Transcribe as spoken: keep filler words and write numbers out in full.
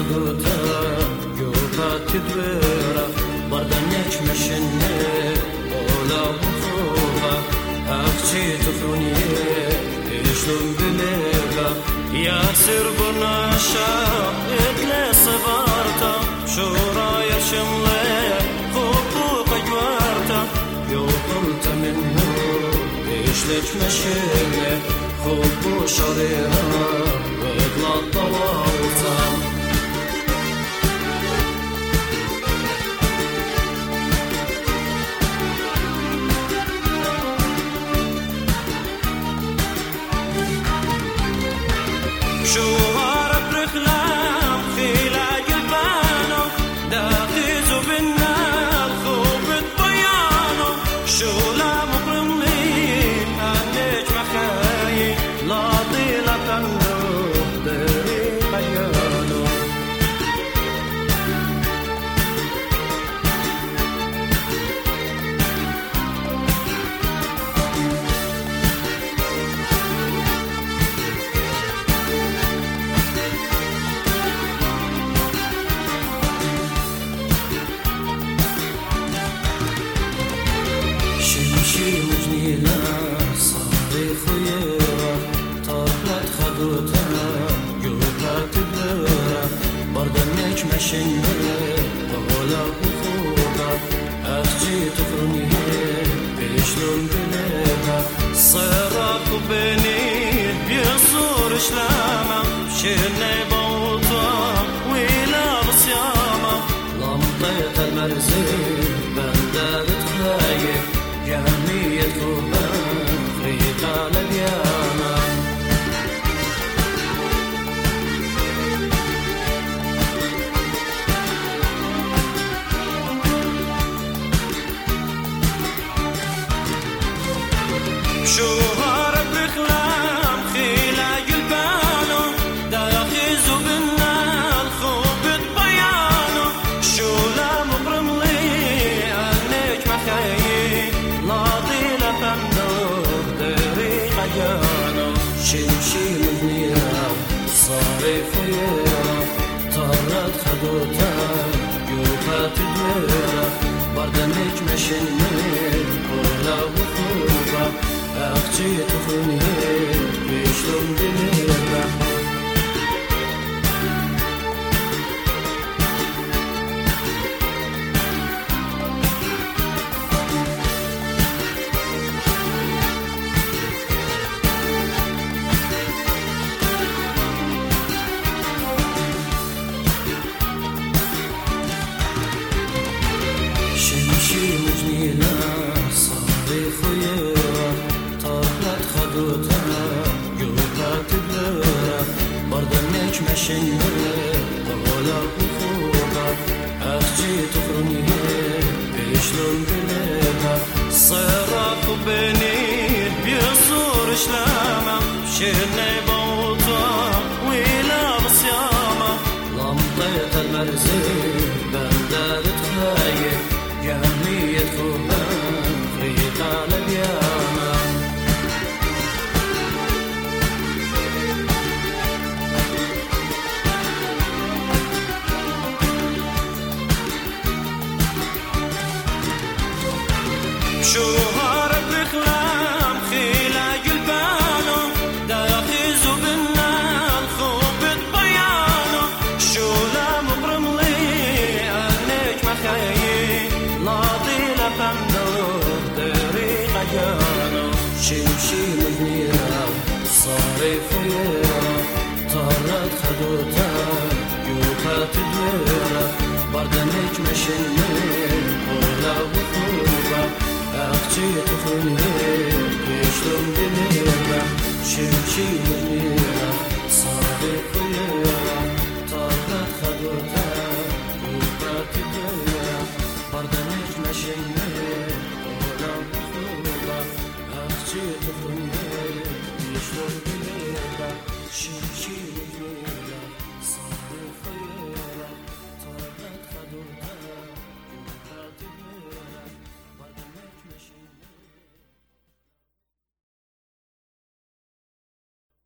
خدوتا يوبات تدبيرا بردنيك مشني ولا بخوفا أخشي تفروني يشلون بليبا يا سر بناشا إدلي صبارتا شورا يشملي خوبو قجوارتا يوبلت منه يشلك مشني خوبو شريرا وإطلع طوالتا شوهر برخلام خيلا قلبانو داخيزو بالنار خوبت بيانو شولا مقرملي عنيك مخاي لا ضيلة تنو دري بيانو شمشي مجنينا صاري خيرا طلعت خدوتا يوبات تدبيرا بردنيك مشني ولا بخوبا أخجي تفرني بيشلون بليبا صراخ بيني بيصور شلاما شيرني بوطا ويلا بصياما لمطيت المرزي بندابت خايف جهمية خوبان خريقة للياما شوهر بخلام خيلا قلبانو داخيزو بالنار خوبت بيانو شولا مبرملي عنيك مخايي لا ضيلة تنور دري غيانو شمشي مبنيرا صاري خيرا طارت خدوتا يوبات تدبيرا بردنيك مشني ولا بخوبا أخجي تفرني بيشلون بليبا شمشي مجنينا صاري خيرا طلعت خدوتا يوبات تدبيرا بردنيك مشني ولا بخوبا أخجي تفرني بيشلون بليبا صراخ بيني بيصور شلاما شيرني بوطا ويلا بصياما لمطيت المرزي بندابت خايف جهمية خوبان خريقة للياما شوهر بخلام خيلا قلبانو داخيزو بالنار خوبت بيانو شولا مبرملي عنيك مخايي لا ضيلة تنور دري غيانو شمشي مبنيرا صاري خيرا طارت خدوتا يوبات تدبيرا بردنيك مشني ولا بخوبا أخجي تفرني بيشلون بليبا شمشي مبنيرا صاري خيرا طارت خدوتا يوبات تدبيرا بردنيك مشني ولا بخوبا أخجي تفرني بيشلون بليبا